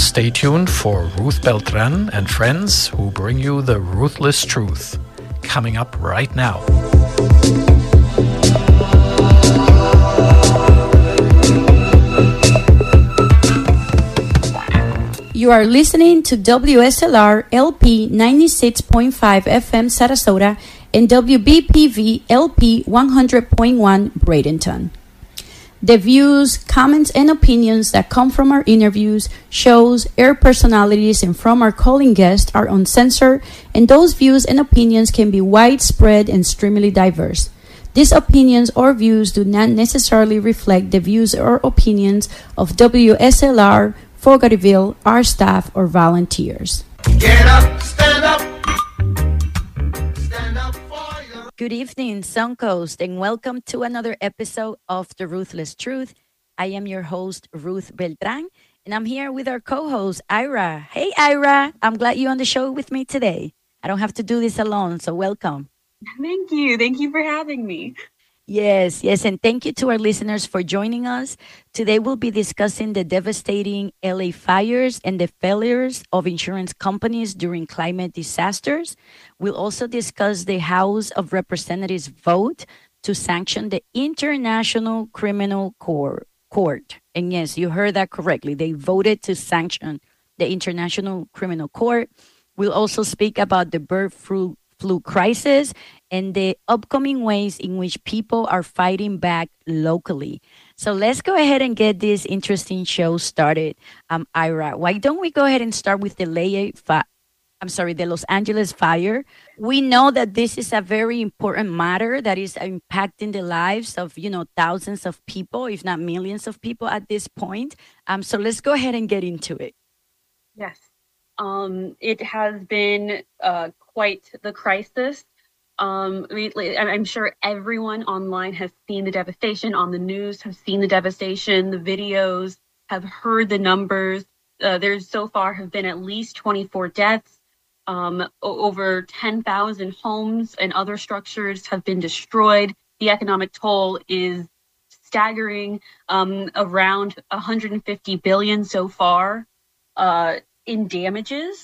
stay tuned for Ruth Beltran and friends who bring you the ruthless truth. Coming up right now. You are listening to WSLR LP 96.5 FM Sarasota and WBPV LP 100.1 Bradenton. The views, comments, and opinions that come from our interviews, shows, air personalities, and from our calling guests are uncensored, and those views and opinions can be widespread and extremely diverse. These opinions or views do not necessarily reflect the views or opinions of WSLR, Fogartyville, our staff, or volunteers. Get up, stand up. Stand up for your... Good evening, Suncoast, and welcome to another episode of The Ruthless Truth. I am your host, Ruth Beltran, and I'm here with our co-host, Ira. Hey, Ira. I'm glad you're on the show with me today. I don't have to do this alone, so welcome. Thank you. Thank you for having me. Yes, and thank you to our listeners for joining us. Today we'll be discussing the devastating LA fires and the failures of insurance companies during climate disasters. We'll also discuss the House of Representatives vote to sanction the International Criminal Court. And yes, you heard that correctly. They voted to sanction the International Criminal Court. We'll also speak about the bird flu crisis and the upcoming ways in which people are fighting back locally. So let's go ahead and get this interesting show started. Ira, why don't we go ahead and start with the Los Angeles fire? We know that this is a very important matter that is impacting the lives of, thousands of people, if not millions of people at this point. So let's go ahead and get into it. Yes. It has been quite the crisis. I'm sure everyone online has seen the devastation on the news, have seen the devastation, the videos, have heard the numbers. There's so far have been at least 24 deaths. Over 10,000 homes and other structures have been destroyed. The economic toll is staggering, around 150 billion so far in damages.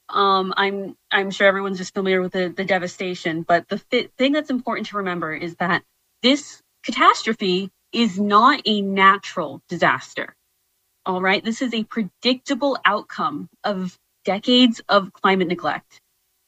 I'm sure everyone's just familiar with the devastation, but the thing that's important to remember is that this catastrophe is not a natural disaster. All right. This is a predictable outcome of decades of climate neglect.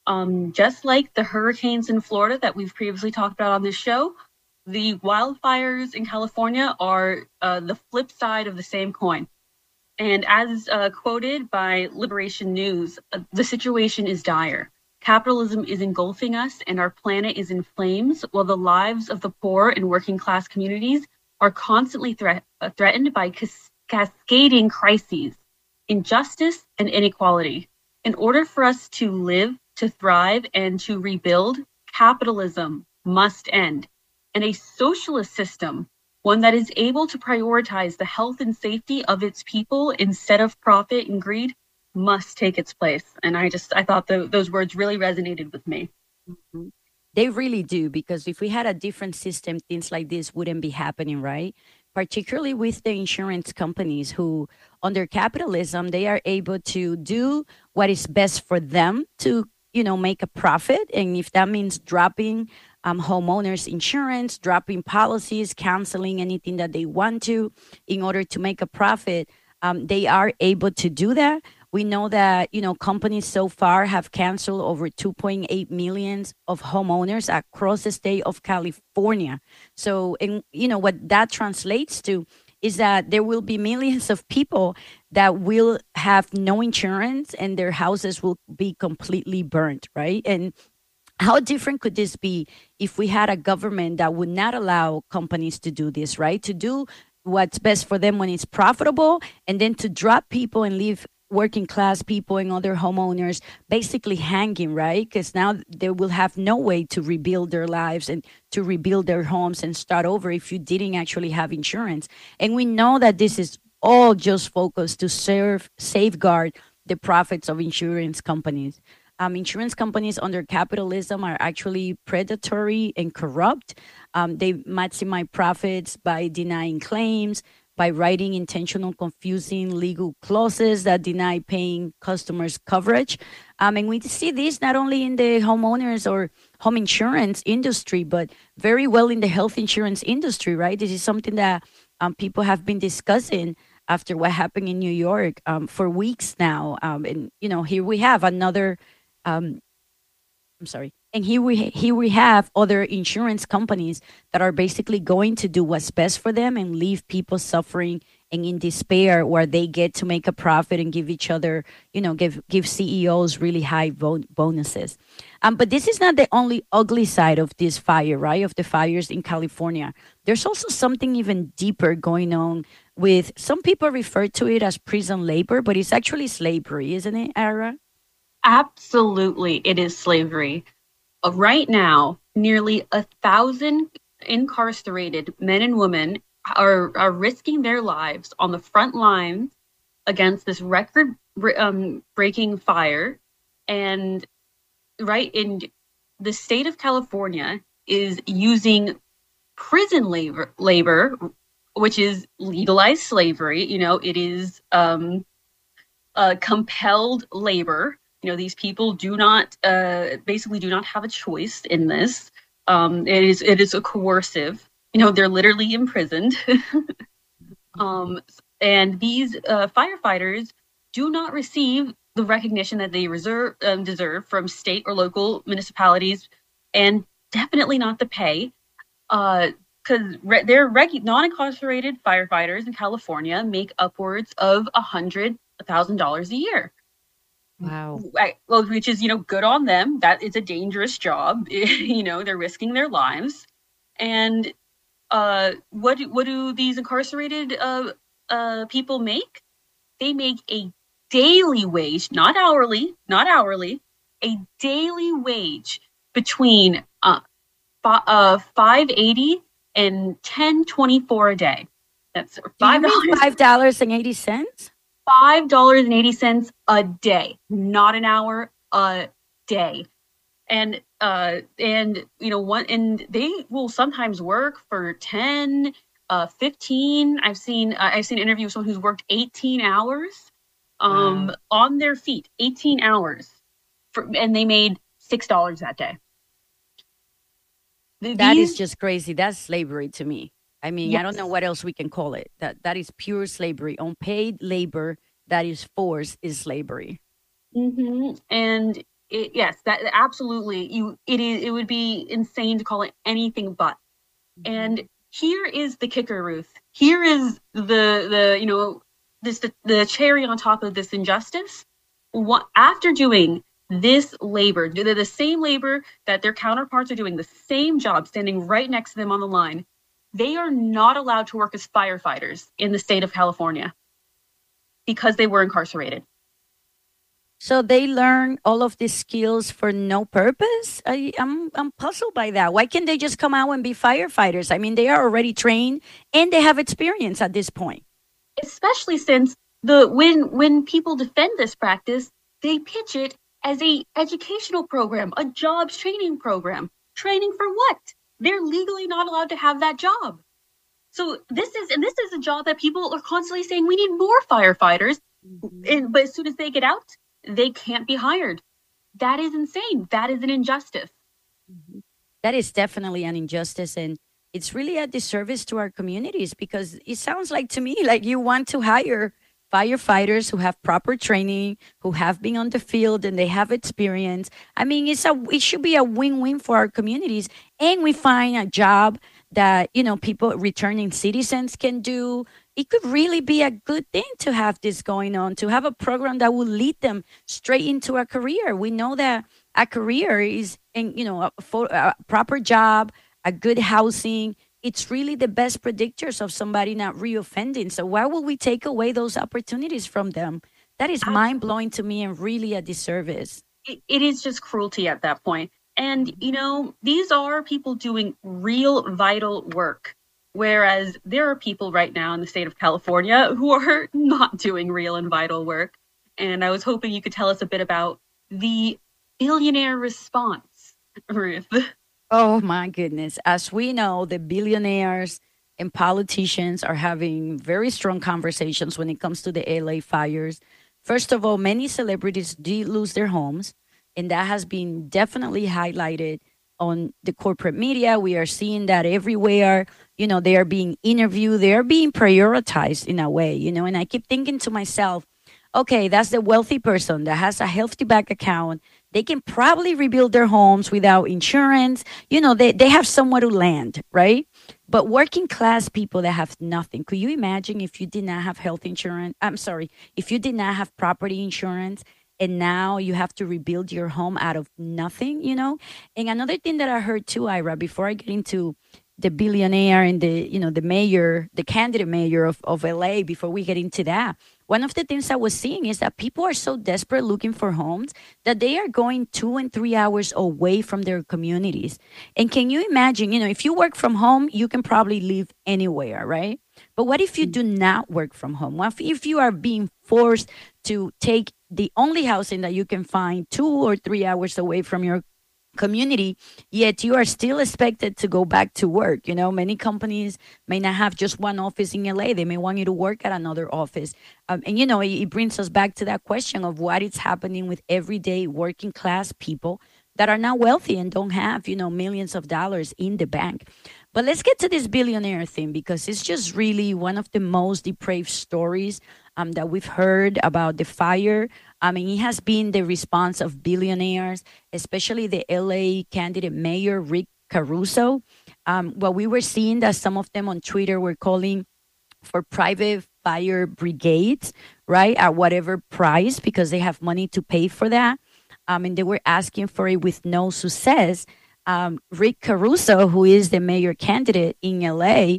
Just like the hurricanes in Florida that we've previously talked about on this show, the wildfires in California are the flip side of the same coin. And as quoted by Liberation News, the situation is dire. Capitalism is engulfing us and our planet is in flames, while the lives of the poor and working class communities are constantly threatened by cascading crises, injustice, and inequality. In order for us to live, to thrive, and to rebuild, capitalism must end. And a socialist system, one that is able to prioritize the health and safety of its people instead of profit and greed, must take its place. And I thought those words really resonated with me. Mm-hmm. They really do, because if we had a different system, things like this wouldn't be happening, right? Particularly with the insurance companies who, under capitalism, they are able to do what is best for them to, make a profit. And if that means dropping homeowners insurance, dropping policies, canceling anything that they want to in order to make a profit, they are able to do that. We know that, companies so far have canceled over 2.8 million of homeowners across the state of California. So, and what that translates to is that there will be millions of people that will have no insurance and their houses will be completely burnt, right? And how different could this be if we had a government that would not allow companies to do this, right? To do what's best for them when it's profitable, and then to drop people and leave working class people and other homeowners basically hanging, right? Because now they will have no way to rebuild their lives and to rebuild their homes and start over if you didn't actually have insurance. And we know that this is all just focused to safeguard the profits of insurance companies. Insurance companies under capitalism are actually predatory and corrupt. They maximize profits by denying claims, by writing intentional, confusing legal clauses that deny paying customers coverage. And we see this not only in the homeowners or home insurance industry, but very well in the health insurance industry, right? This is something that people have been discussing after what happened in New York for weeks now. And, here we have another. I'm sorry. And here we have other insurance companies that are basically going to do what's best for them and leave people suffering and in despair, where they get to make a profit and give each other, give CEOs really high bonuses. But this is not the only ugly side of this fire, right? Of the fires in California. There's also something even deeper going on with, some people refer to it as prison labor, but it's actually slavery, isn't it, Ara? Absolutely, it is slavery. Right now, nearly 1,000 incarcerated men and women are risking their lives on the front lines against this record breaking fire. And right in the state of California is using prison labor, which is legalized slavery. It is compelled labor. These people do not basically do not have a choice in this. It is a coercive. They're literally imprisoned. And these firefighters do not receive the recognition that they deserve from state or local municipalities, and definitely not the pay. Because they're non-incarcerated firefighters in California make upwards of $100,000 a year. Wow. Well, which is, good on them. That is a dangerous job. They're risking their lives. And what do these incarcerated people make? They make a daily wage, not hourly, a daily wage between $5.80 and $10.24 a day. That's $5.80. $5.80 a day, not an hour, a day. And and they will sometimes work for 10, 15. I've seen an interview with someone who's worked 18 hours on their feet, 18 hours, and they made $6 that day. That is just crazy. That's slavery to me. I mean, yes. I don't know what else we can call it. That is pure slavery. Unpaid labor that is forced is slavery. Mm-hmm. And yes, that absolutely. It would be insane to call it anything but. Mm-hmm. And here is the kicker, Ruth. Here is the cherry on top of this injustice. After doing this labor, the same labor that their counterparts are doing, the same job, standing right next to them on the line, they are not allowed to work as firefighters in the state of California because they were incarcerated. So they learn all of these skills for no purpose? I'm puzzled by that. Why can't they just come out and be firefighters? I mean, they are already trained and they have experience at this point. Especially since when people defend this practice, they pitch it as a educational program, a jobs training program. Training for what? They're legally not allowed to have that job. So this is a job that people are constantly saying we need more firefighters. Mm-hmm. But as soon as they get out, they can't be hired. That is insane. That is an injustice. Mm-hmm. That is definitely an injustice. And it's really a disservice to our communities, because it sounds like to me like you want to hire firefighters who have proper training, who have been on the field and they have experience. I mean, it should be a win-win for our communities. And we find a job that, people, returning citizens, can do. It could really be a good thing to have this going on, to have a program that will lead them straight into a career. We know that a career is a proper job, a good housing. It's really the best predictors of somebody not reoffending. So why would we take away those opportunities from them? That is mind-blowing to me and really a disservice. It is just cruelty at that point. And, these are people doing real vital work, whereas there are people right now in the state of California who are not doing real and vital work. And I was hoping you could tell us a bit about the billionaire response, Ruth. Oh, my goodness. As we know, the billionaires, and politicians are having very strong conversations when it comes to the LA fires. First of all, many celebrities did lose their homes, and that has been definitely highlighted on the corporate media. We are seeing that everywhere. They are being interviewed, they are being prioritized in a way, and I keep thinking to myself, okay, that's the wealthy person that has a healthy bank account. They can probably rebuild their homes without insurance. They have somewhere to land, right? But working class people that have nothing, could you imagine if you did not have health insurance? I'm sorry, if you did not have property insurance and now you have to rebuild your home out of nothing? And another thing that I heard too, Ira, before I get into the billionaire and the mayor, the candidate mayor of LA, before we get into that, one of the things I was seeing is that people are so desperate looking for homes that they are going 2 and 3 hours away from their communities. And can you imagine, if you work from home, you can probably live anywhere, right? But what if you do not work from home? What if you are being forced to take the only housing that you can find 2 or 3 hours away from your community, yet you are still expected to go back to work? Many companies may not have just one office in LA. They may want you to work at another office. And it brings us back to that question of what is happening with everyday working class people that are not wealthy and don't have, millions of dollars in the bank. But let's get to this billionaire thing, because it's just really one of the most depraved stories that we've heard about the fire. I mean, it has been the response of billionaires, especially the LA candidate mayor, Rick Caruso. What we were seeing that some of them on Twitter were calling for private fire brigades, right, at whatever price, because they have money to pay for that. And they were asking for it with no success. Rick Caruso, who is the mayor candidate in LA,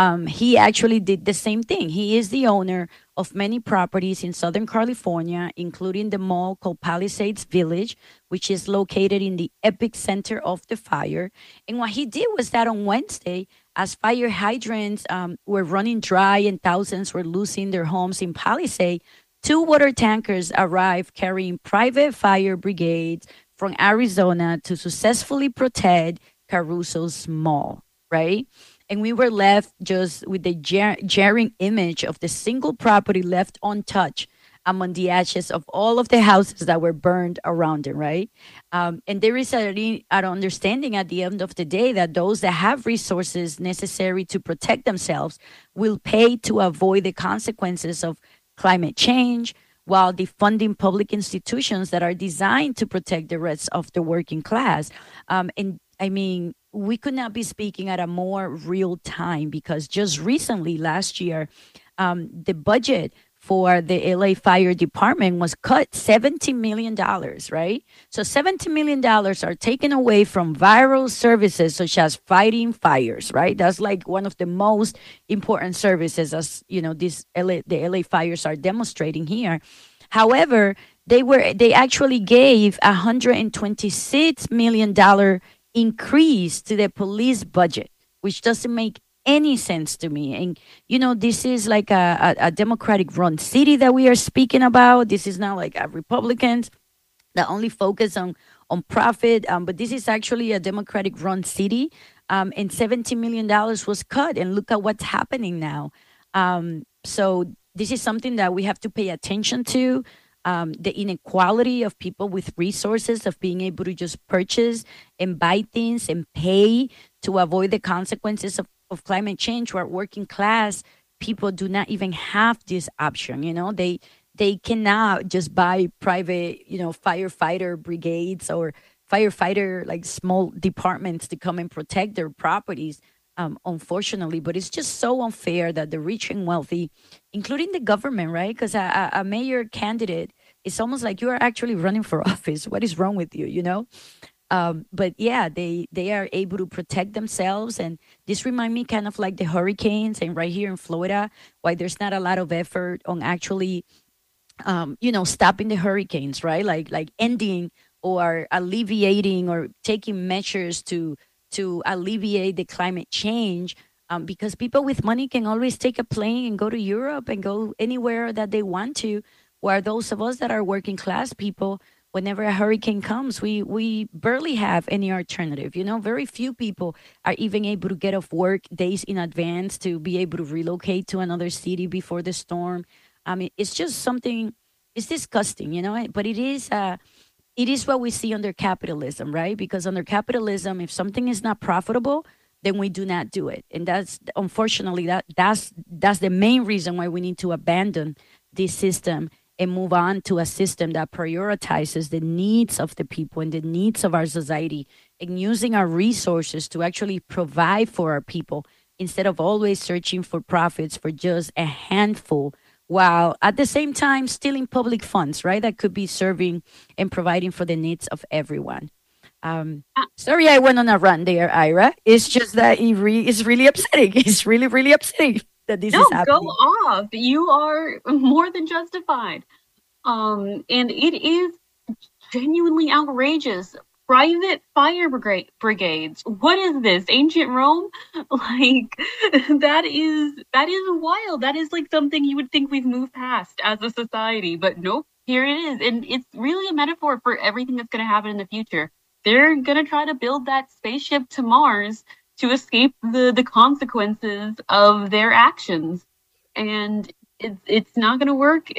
he actually did the same thing. He is the owner of many properties in Southern California, including the mall called Palisades Village, which is located in the epicenter of the fire. And what he did was that on Wednesday, as fire hydrants were running dry and thousands were losing their homes in Palisades, 2 water tankers arrived carrying private fire brigades from Arizona to successfully protect Caruso's mall, right? And we were left just with the jarring image of the single property left untouched among the ashes of all of the houses that were burned around it, right? And there is an understanding at the end of the day that those that have resources necessary to protect themselves will pay to avoid the consequences of climate change, while defunding public institutions that are designed to protect the rest of the working class. And I mean, we could not be speaking at a more real time, because just recently, last year, the budget for the LA Fire Department was cut $70 million, right? So $70 million are taken away from viral services such as fighting fires, right? That's like one of the most important services, as the LA fires are demonstrating here. However, they actually gave $126 million increase to the police budget, which doesn't make any sense to me. And this is like a Democratic run city that we are speaking about. This is not like a Republicans that only focus on profit, but this is actually a Democratic run city. And $70 million was cut, and look at what's happening now. So this is something that we have to pay attention to. The inequality of people with resources, of being able to just purchase and buy things and pay to avoid the consequences of climate change, where working class people do not even have this option. They cannot just buy private, firefighter brigades or firefighter, like small departments to come and protect their properties. Unfortunately, but it's just so unfair that the rich and wealthy, including the government, right? Because a mayor candidate, it's almost like you are actually running for office. What is wrong with you, But yeah, they are able to protect themselves. And this remind me kind of like the hurricanes, and right here in Florida, why there's not a lot of effort on actually, stopping the hurricanes, right? Like ending or alleviating or taking measures to alleviate the climate change, because people with money can always take a plane and go to Europe and go anywhere that they want to, where those of us that are working class people, whenever a hurricane comes, we barely have any alternative. You know, very few people are even able to get off work days in advance to be able to relocate to another city before the storm. I mean, it's just something. It's disgusting, you know. But it is what we see under capitalism, right? Because under capitalism, if something is not profitable, then we do not do it, and that's unfortunately that's the main reason why we need to abandon this system and move on to a system that prioritizes the needs of the people and the needs of our society, and using our resources to actually provide for our people instead of always searching for profits for just a handful, while at the same time stealing public funds, right? That could be serving and providing for the needs of everyone. Sorry, I went on a run there, Ira. It's just that it's really upsetting. It's really, really upsetting that this No, is go happening. off. You are more than justified. And it is genuinely outrageous. Private fire brigades. What is this? Ancient Rome? Like that is wild. That is like something you would think we've moved past as a society, but nope, here it is. And it's really a metaphor for everything that's going to happen in the future. They're going to try to build that spaceship to Mars to escape the consequences of their actions. And it's not going to work.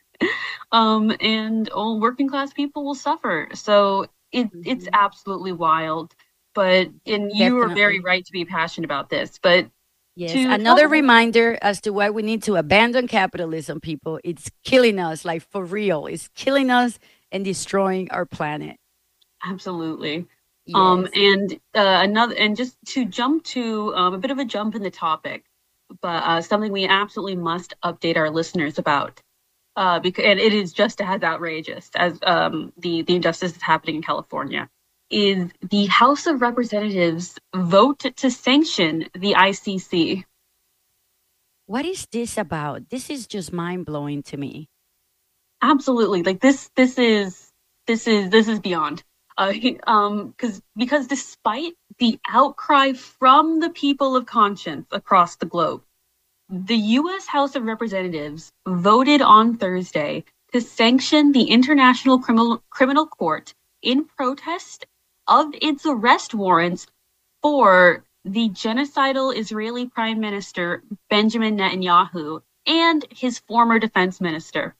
And all working class people will suffer. So it's absolutely wild. But and you are very Definitely. right to be passionate about this. But Yes, to another help, reminder as to why we need to abandon capitalism, people. It's killing us, like for real. It's killing us and destroying our planet. absolutely. Yes. And another, and just to jump to a bit of a jump in the topic, but something we absolutely must update our listeners about, because and it is just as outrageous as the injustice that's happening in California. Is the House of Representatives vote to sanction the ICC? What is this about? This is just mind blowing to me. Absolutely, like this is beyond. Because despite the outcry from the people of conscience across the globe, the U.S. House of Representatives voted on Thursday to sanction the International Criminal Court in protest of its arrest warrants for the genocidal Israeli Prime Minister Benjamin Netanyahu and his former defense minister.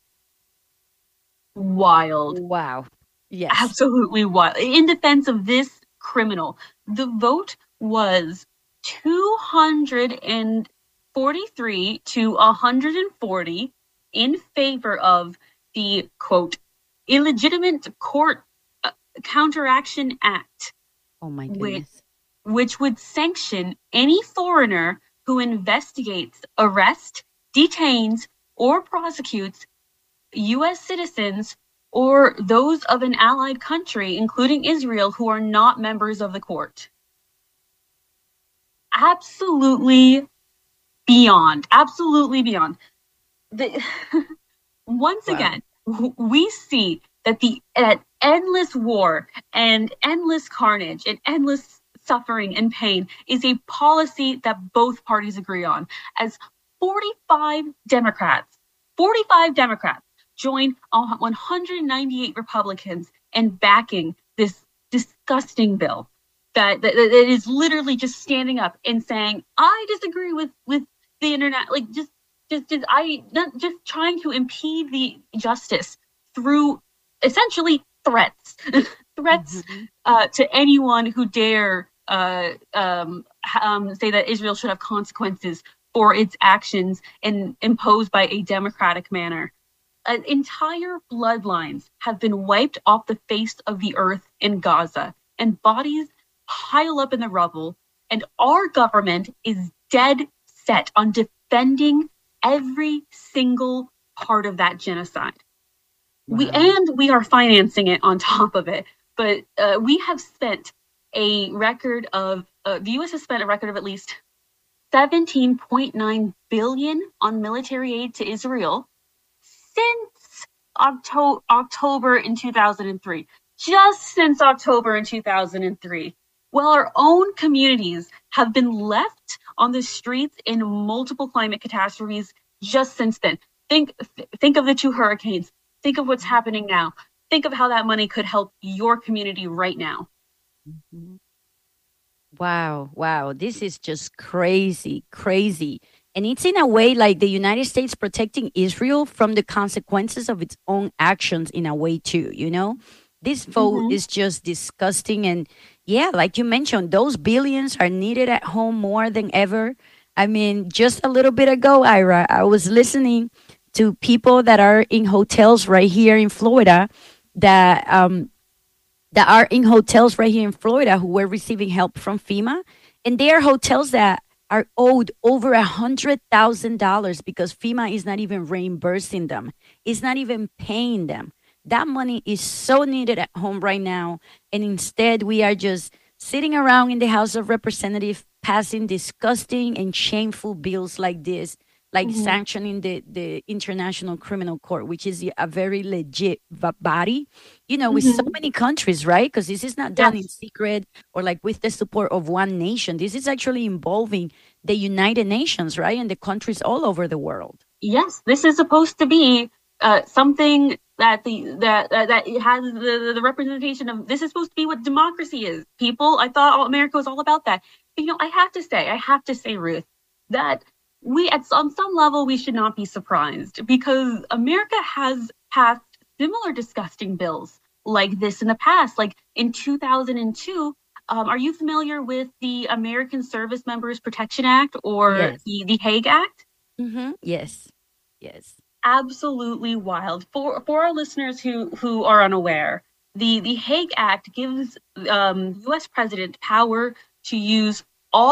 Wild. Wow. Yes. Absolutely wild. In defense of this criminal, the vote was 243 to 140 in favor of the quote illegitimate court counteraction act, Oh my which goodness. which would sanction any foreigner who investigates, arrests, detains, or prosecutes U.S. citizens or those of an allied country, including Israel, who are not members of the court. Absolutely beyond. Absolutely beyond. The, once Wow. again, we see that that endless war and endless carnage and endless suffering and pain is a policy that both parties agree on. As 45 Democrats, 45 Democrats join 198 Republicans in backing this disgusting bill that is literally just standing up and saying, I disagree with the internet, like I not just trying to impede the justice through essentially threats, threats Mhm. to anyone who dare say that Israel should have consequences for its actions and imposed by a democratic manner. Entire bloodlines have been wiped off the face of the earth in Gaza, and bodies pile up in the rubble. And our government is dead set on defending every single part of that genocide. Wow. We are financing it on top of it. But we have spent a record of the U.S. has spent a record of at least 17.9 billion on military aid to Israel since October in 2003. Just since October in 2003. Well, our own communities have been left on the streets in multiple climate catastrophes just since then. Think of the two hurricanes. Think of what's happening now. think of how that money could help your community right now. Mhm. Wow, wow. This is just crazy, crazy. And it's in a way like the United States protecting Israel from the consequences of its own actions in a way too, you know? This vote Mhm. is just disgusting. And yeah, like you mentioned, those billions are needed at home more than ever. I mean, just a little bit ago, Ira, I was listening to people that are in hotels right here in Florida that are in hotels right here in Florida who were receiving help from FEMA, and they are hotels that are owed over $100,000 because FEMA is not even reimbursing them. It's not even paying them. That money is so needed at home right now, and instead we are just sitting around in the House of Representatives passing disgusting and shameful bills like this, like Mhm. sanctioning the International Criminal Court, which is a very legit body, you know, with so Mhm. many countries, right? Because this is not done in Yes. secret or like with the support of one nation. This is actually involving the United Nations, right? And the countries all over the world. Yes, this is supposed to be something that that it has the representation of. This is supposed to be what democracy is. People, I thought America was all about that. But, I have to say, Ruth, that we on some level we should not be surprised because America has passed similar disgusting bills like this in the past. Like in 2002, are you familiar with the American Service Members Protection Act or Yes. the Hague Act? Yes. Yes. Absolutely wild. For our listeners who are unaware, the Hague Act gives U.S. president power to use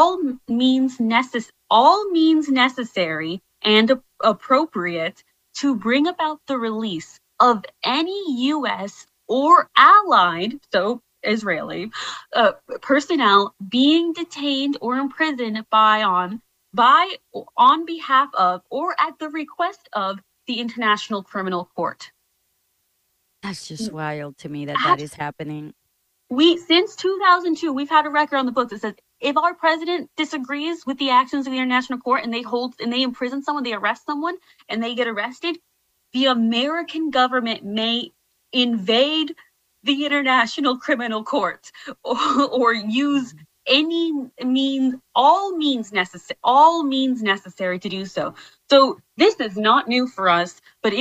all means necessary and appropriate to bring about the release of any U.S. or allied, so Israeli, personnel being detained or imprisoned by on behalf of or at the request of the International Criminal Court. That's just wild to me that that is happening. We since 2002 we've had a record on the books that says if our president disagrees with the actions of the International Court and they imprison someone, they arrest someone and they get arrested, the American government may invade the International Criminal Court or use all means necessary to do so. So this is not new for us, but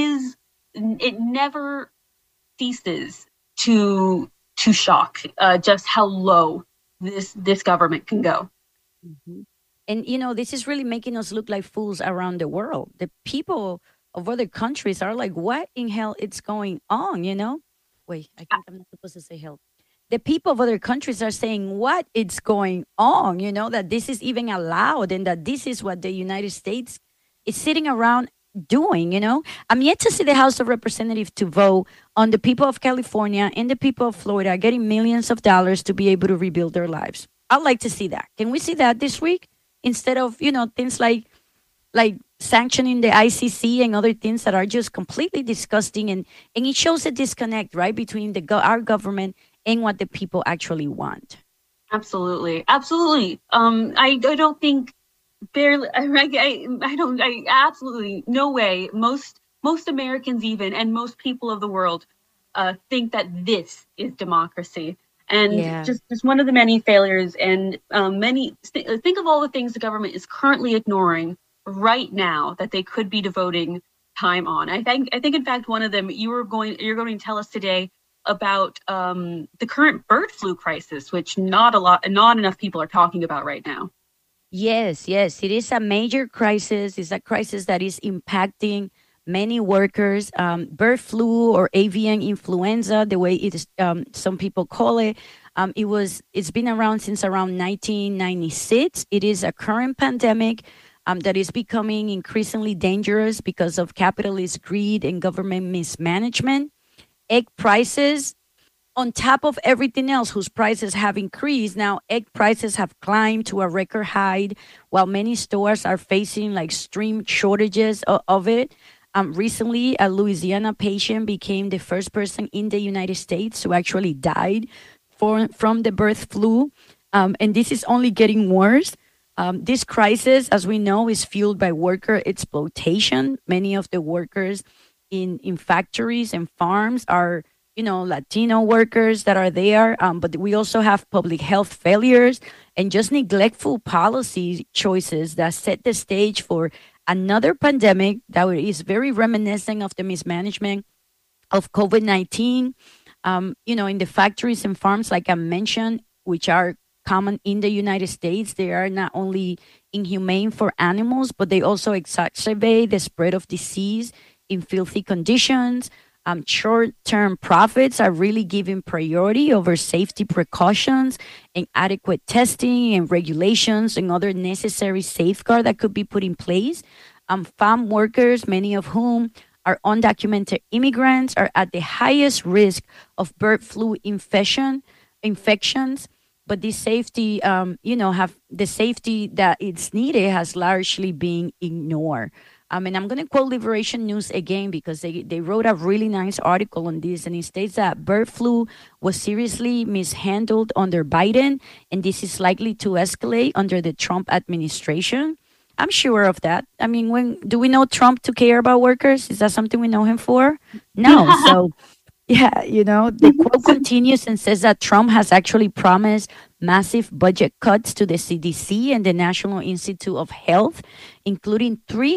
it never ceases to shock just how low this government can go. Mhm. And you know, this is really making us look like fools around the world. The people of other countries are like, "What in hell is going on?" You know? Wait, I think I'm not supposed to say hell. The people of other countries are saying, "What is going on?" You know, that this is even allowed, and that this is what the United States is sitting around doing. You know, I'm yet to see the House of Representatives to vote on the people of California and the people of Florida getting millions of dollars to be able to rebuild their lives. I'd like to see that. Can we see that this week instead of things like sanctioning the ICC and other things that are just completely disgusting, and it shows a disconnect right between our government and what the people actually want. Absolutely, absolutely. I don't think barely. I absolutely no way. Most Americans even and most people of the world think that this is democracy. And Yeah. just one of the many failures, and think of all the things the government is currently ignoring right now that they could be devoting time on. I think in fact one of them you're going to tell us today about the current bird flu crisis, which not enough people are talking about right now. Yes, yes, it is a major crisis. It's a crisis that is impacting many workers. Bird flu or avian influenza, the way it is, some people call it. It's been around since around 1996. It is a current pandemic that is becoming increasingly dangerous because of capitalist greed and government mismanagement. Egg prices on top of everything else whose prices have increased, now egg prices have climbed to a record high while many stores are facing like extreme shortages of it. Recently, a Louisiana patient became the first person in the United States who actually died from the bird flu. And this is only getting worse. This crisis, as we know, is fueled by worker exploitation. Many of the workers in factories and farms are Latino workers that are there. But we also have public health failures and just neglectful policy choices that set the stage for another pandemic that is very reminiscent of the mismanagement of COVID-19. In the factories and farms, like I mentioned, which are common in the United States, they are not only inhumane for animals, but they also exacerbate the spread of disease in filthy conditions. Short-term profits are really given priority over safety precautions and adequate testing and regulations and other necessary safeguards that could be put in place. Farm workers, many of whom are undocumented immigrants, are at the highest risk of bird flu infections. But this safety, have the safety that it's needed has largely been ignored. And I'm going to quote Liberation News again because they wrote a really nice article on this. And it states that bird flu was seriously mishandled under Biden, and this is likely to escalate under the Trump administration. I'm sure of that. I mean, when do we know Trump to care about workers? Is that something we know him for? No. So, yeah, the quote continues and says that Trump has actually promised massive budget cuts to the CDC and the National Institute of Health, including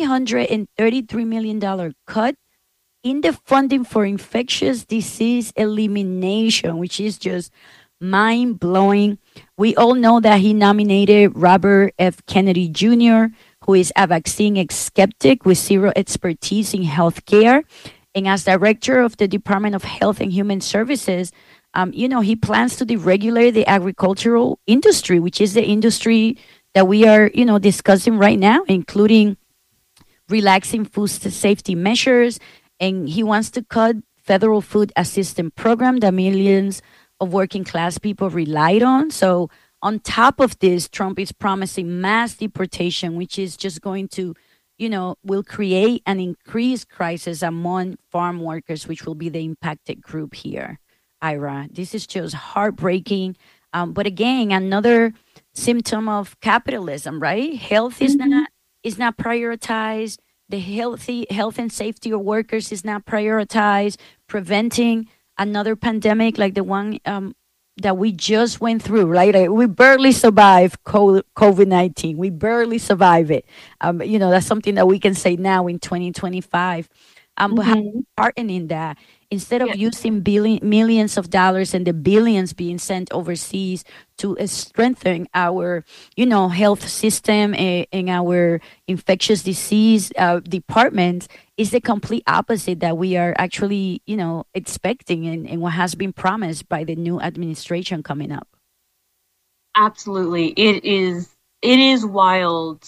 $333 million cut in the funding for infectious disease elimination, which is just mind blowing. We all know that he nominated Robert F. Kennedy Jr., who is a vaccine skeptic with zero expertise in healthcare. And as director of the Department of Health and Human Services, he plans to deregulate the agricultural industry, which is the industry that we are, discussing right now, including relaxing food safety measures. And he wants to cut federal food assistance program that millions of working class people relied on. So on top of this, Trump is promising mass deportation, which is just going to will create an increased crisis among farm workers, which will be the impacted group here. Ira, this is just heartbreaking. But again, another symptom of capitalism, right? Health is not prioritized. The health and safety of workers is not prioritized. Preventing another pandemic like the one that we just went through, right? We barely survived COVID-19. We barely survived it. That's something that we can say now in 2025. But how important in that, instead of using millions of dollars and the billions being sent overseas to strengthen our, health system and our infectious disease department, is the complete opposite that we are actually, expecting and what has been promised by the new administration coming up. Absolutely. It is wild.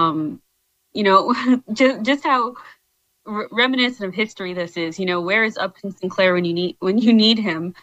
Just how reminiscent of history this is. Where is Upton Sinclair when you need him?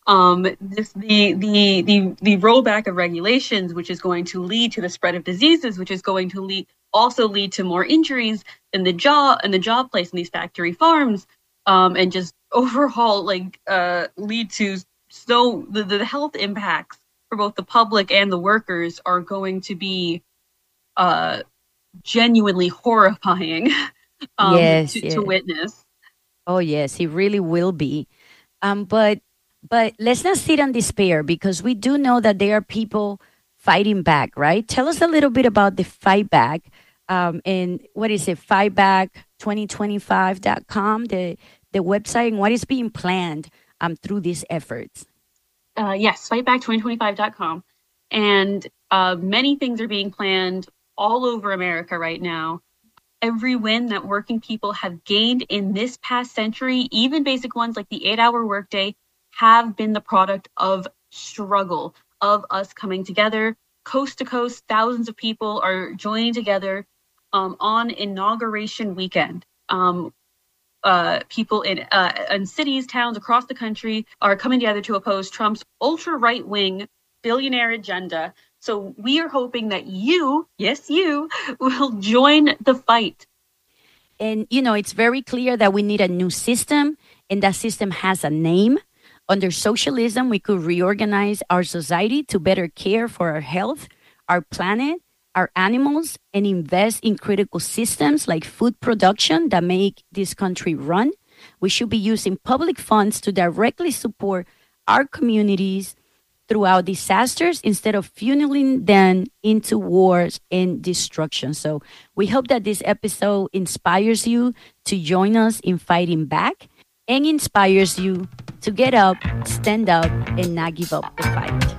The rollback of regulations, which is going to lead to the spread of diseases, which is going to lead to more injuries in the job place in these factory farms, and just overall lead to the health impacts for both the public and the workers are going to be genuinely horrifying to witness. Oh yes, it really will be. But let's not sit on despair, because we do know that there are people fighting back, right? Tell us a little bit about the fight back. And what is it? Fightback2025.com, the website, and what is being planned through these efforts. Yes, fightback2025.com. And many things are being planned all over America right now. Every win that working people have gained in this past century, even basic ones like the 8-hour workday, have been the product of struggle, of us coming together. Coast to coast, thousands of people are joining together on Inauguration Weekend. People in cities, towns across the country are coming together to oppose Trump's ultra right-wing billionaire agenda. So we are hoping that you, yes, you, will join the fight. And, it's very clear that we need a new system, and that system has a name. Under socialism, we could reorganize our society to better care for our health, our planet, our animals, and invest in critical systems like food production that make this country run. We should be using public funds to directly support our communities throughout disasters instead of funneling them into wars and destruction. So we hope that this episode inspires you to join us in fighting back and inspires you to get up, stand up, and not give up the fight.